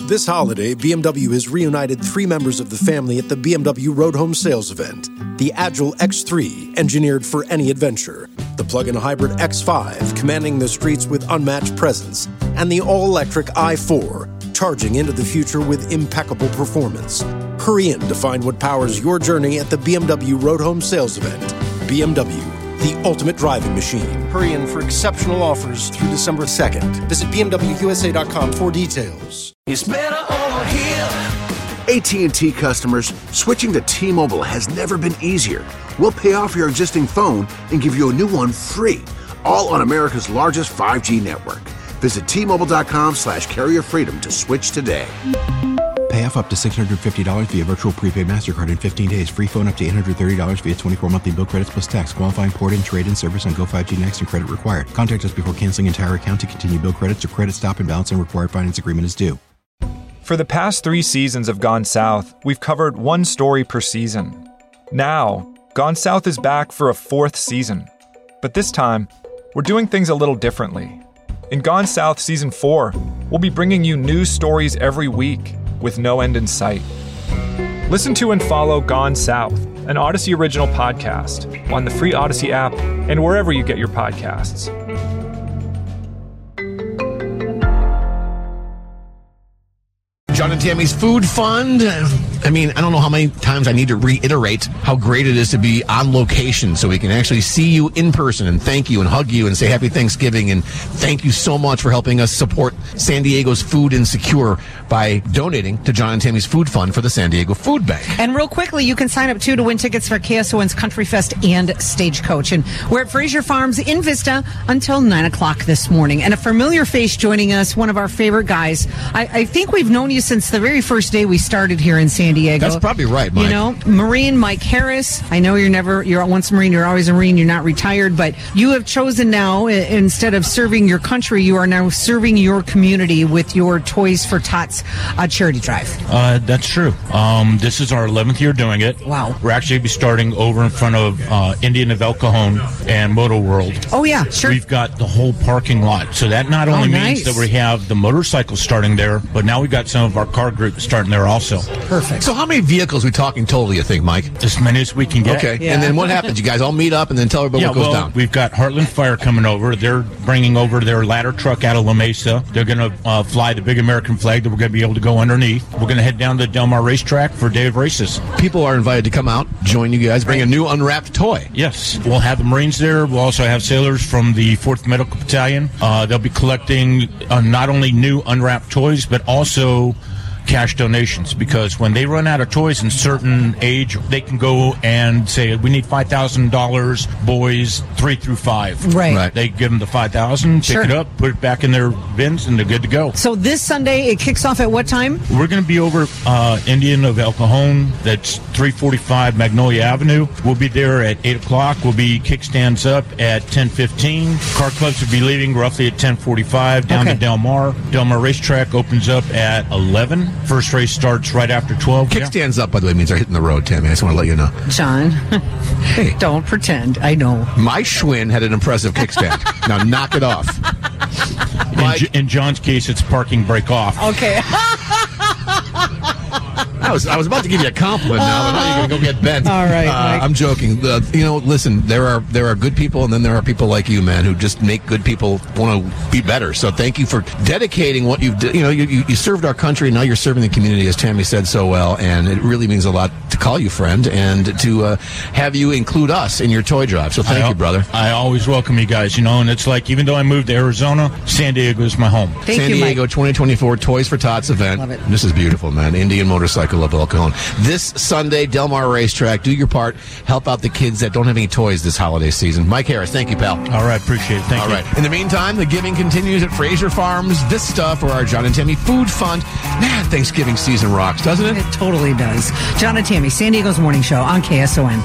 This holiday, BMW has reunited 3 members of the family at the BMW Road Home Sales event. The Agile X3, engineered for any adventure. The plug-in hybrid X5, commanding the streets with unmatched presence. And the all-electric i4, charging into the future with impeccable performance. Hurry in to find what powers your journey at the BMW Road Home Sales event. BMW, the ultimate driving machine. Hurry in for exceptional offers through December 2nd. Visit BMWUSA.com for details. It's better over here. AT&T customers, switching to T-Mobile has never been easier. We'll pay off your existing phone and give you a new one free, all on America's largest 5G network. Visit T-Mobile.com/carrier freedom to switch today. Pay off up to $650 via virtual prepaid MasterCard in 15 days. Free phone up to $830 via 24 monthly bill credits plus tax. Qualifying port-in, trade-in service on Go 5G Next and credit required. Contact us before canceling entire account to continue bill credits or credit stop and balance and required finance agreement is due. For the past 3 seasons of Gone South, we've covered one story per season. Now, Gone South is back for a 4th season. But this time, we're doing things a little differently. In Gone South Season 4, we'll be bringing you new stories every week with no end in sight. Listen to and follow Gone South, an Odyssey original podcast, on the free Odyssey app and wherever you get your podcasts. John and Tammy's Food Fund. I mean, I don't know how many times I need to reiterate how great it is to be on location so we can actually see you in person and thank you and hug you and say Happy Thanksgiving and thank you so much for helping us support San Diego's Food Insecure by donating to John and Tammy's Food Fund for the San Diego Food Bank. And real quickly, you can sign up too to win tickets for KSON's Country Fest and Stagecoach. And we're at Fraser Farms in Vista until 9 o'clock this morning. And a familiar face joining us, one of our favorite guys. I think we've known you since the very first day we started here in San Diego. That's probably right, Mike. You know, Marine Mike Harris. I know you're once a Marine, you're always a Marine, you're not retired, but you have chosen now, instead of serving your country, you are now serving your community with your Toys for Tots charity drive. That's true. This is our 11th year doing it. Wow. We're actually be starting over in front of Indian of El Cajon and Moto World. Oh, yeah, sure. We've got the whole parking lot. So that not only means that we have the motorcycles starting there, but now we've got some of our car groups starting there also. Perfect. So how many vehicles are we talking total, you think, Mike? As many as we can get. Okay. Yeah. And then what happens? You guys all meet up and then tell everybody what goes down. We've got Heartland Fire coming over. They're bringing over their ladder truck out of La Mesa. They're going to fly the big American flag that we're going to be able to go underneath. We're going to head down to Del Mar Racetrack for Day of Races. People are invited to come out, join you guys, bring a new unwrapped toy. Yes. We'll have the Marines there. We'll also have sailors from the 4th Medical Battalion. They'll be collecting not only new unwrapped toys, but also cash donations, because when they run out of toys in certain age, they can go and say, we need $5,000, boys 3 through 5. Right. They give them the $5,000, Sure. pick it up, put it back in their bins, and they're good to go. So this Sunday, it kicks off at what time? We're going to be over Indian of El Cajon. That's 345 Magnolia Avenue. We'll be there at 8 o'clock. We'll be kickstands up at 10:15. Car clubs will be leaving roughly at 10:45 down to Del Mar. Del Mar Racetrack opens up at 11. First race starts right after 12. Kickstands up, by the way, means they're hitting the road, Tammy. I just want to let you know. John, Hey. don't pretend. I know. My Schwinn had an impressive kickstand. Now knock it off. In John's case, it's parking brake off. Okay. I was about to give you a compliment now, but now you're going to go get bent. All right, Mike. I'm joking. Listen, there are good people, and then there are people like you, man, who just make good people want to be better. So thank you for dedicating what you've done. You served our country, and now you're serving the community, as Tammy said so well, and it really means a lot to call you friend and to have you include us in your toy drive. So thank you, brother. I always welcome you guys, and it's like, even though I moved to Arizona, San Diego is my home. San Diego 2024 Toys for Tots event. Love it. This is beautiful, man. Indian Motorcycle of El Cajon. This Sunday, Del Mar Racetrack. Do your part. Help out the kids that don't have any toys this holiday season. Mike Harris, thank you, pal. All right, appreciate it. Thank you. All right. In the meantime, the giving continues at Fraser Farms. This stuff for our John and Tammy Food Fund. Man, Thanksgiving season rocks, doesn't it? It totally does. John and Tammy, San Diego's morning show on KSON.